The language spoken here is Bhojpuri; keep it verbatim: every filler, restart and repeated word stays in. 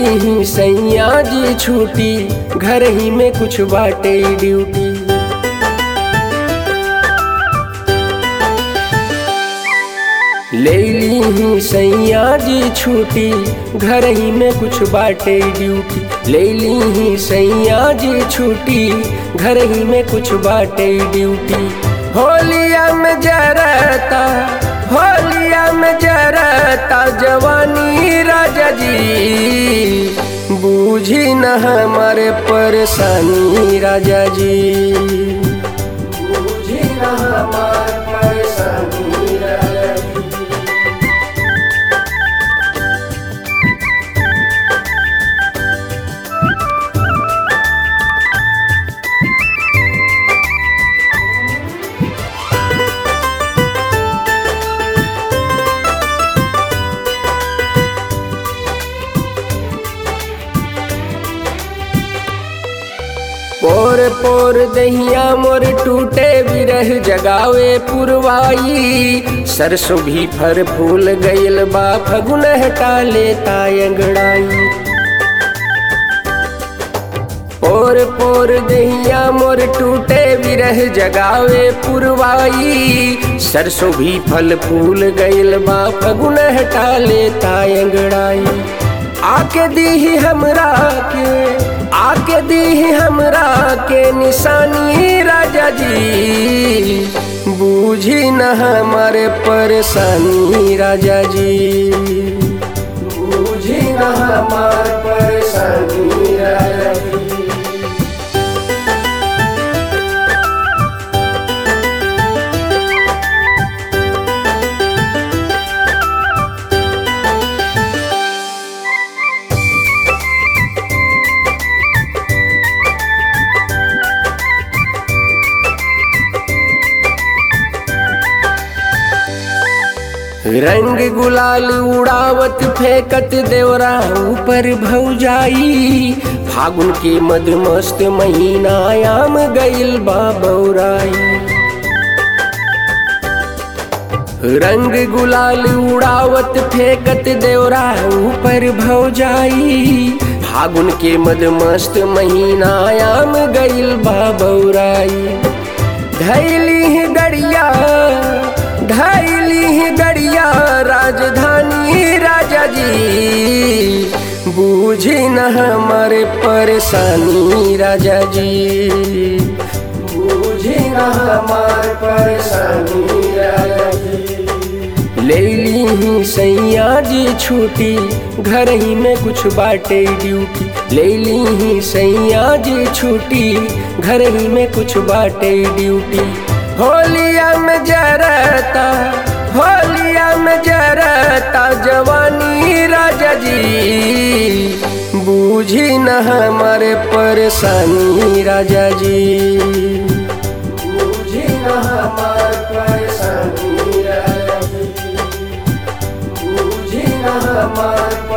ही सैया जी छूटी, घर ही में कुछ बाटे ड्यूटी। ले ली ही सैया जी छूटी, घर ही में कुछ बाटे ड्यूटी। ले ली ही सैया जी छूटी, घर ही में कुछ बाटे ड्यूटी। होलिया में जरता, होलिया में जरता जवानी राजा जी, बूझी न हमारे परेशानी राजा जी, बूझी न हमारे परेशानी राजा जी। पोर पोर दहिया मोर टूटे बिरह जगावे पुरवाई। सरसों भी फर फूल गइल बा, फगुन हटा लेता अंगड़ाई। पोर पोर दहिया मोर टूटे बिरह जगावे पुरवाई। सरसों भी फल फूल गइल बा, फगुन हटा लेता अंगड़ाई। आके दी हमरा के, आके दी हमरा के निशानी राजा जी, बूझी न हमारे परेशानी राजा जी, बूझी न हमारे परेशानी राजा जी। रंग गुलाल उड़ावत फेंकत देवरा ऊपर भौजाई। फागुन के मधुमस्त महीना आम गइल बा बौराई। रंग गुलाल उड़ावत फेंकत देवरा ऊपर भौजाई। फागुन के मधुमस्त महीना आम गइल बा बौराई। धैली गड़िया, धैली गड़िया राजधानी राजा जी, बूझी न हमारे परेशानी राजा जी, बूझी न हमारे परेशानी राजा जी। ले ली ही सैया जी छूटी, घर ही में कुछ बाटे ड्यूटी। ले ली ही सैया जी छूटी, घर ही में कुछ बाटे ड्यूटी। होलिया में जरता, होलिया में जरता जवानी राजा जी, बूझी न हमारे परेशानी राजा जी, बूझी न हमारे परेशानी राजा जी, बूझी न हमारे